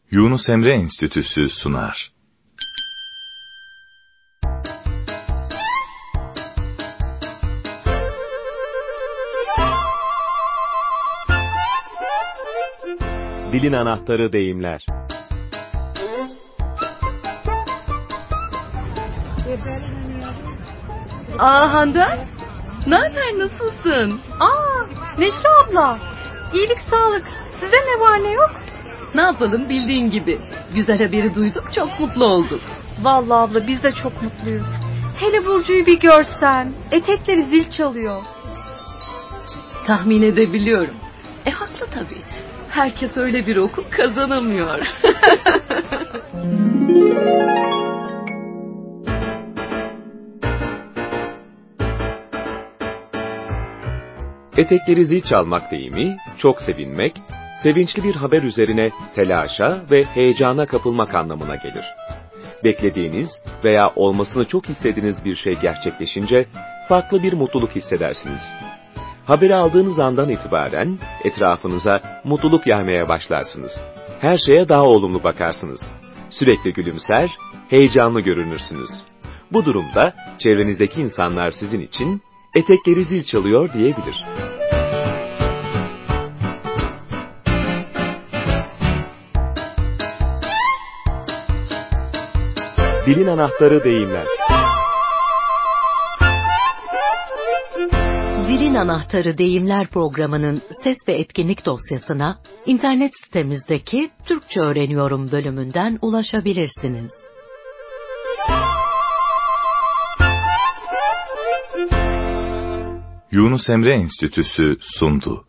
Yunus Emre Enstitüsü sunar. Dilin anahtarı deyimler. Handan? Naber, nasılsın? Neşe abla. İyilik sağlık. Size ne var ne yok? Ne yapalım, bildiğin gibi. Güzel haberi duyduk, çok mutlu olduk. Vallahi abla biz de çok mutluyuz. Hele Burcu'yu bir görsen. Etekleri zil çalıyor. Tahmin edebiliyorum. Haklı tabii. Herkes öyle bir okul kazanamıyor. Etekleri zil çalmak deyimi, çok sevinmek, sevinçli bir haber üzerine telaşa ve heyecana kapılmak anlamına gelir. Beklediğiniz veya olmasını çok istediğiniz bir şey gerçekleşince farklı bir mutluluk hissedersiniz. Haberi aldığınız andan itibaren etrafınıza mutluluk yaymaya başlarsınız. Her şeye daha olumlu bakarsınız. Sürekli gülümser, heyecanlı görünürsünüz. Bu durumda çevrenizdeki insanlar sizin için etekleri zil çalıyor diyebilir. Dilin anahtarı deyimler. Dilin Anahtarı Deyimler programının ses ve etkinlik dosyasına internet sitemizdeki Türkçe Öğreniyorum bölümünden ulaşabilirsiniz. Yunus Emre Enstitüsü sundu.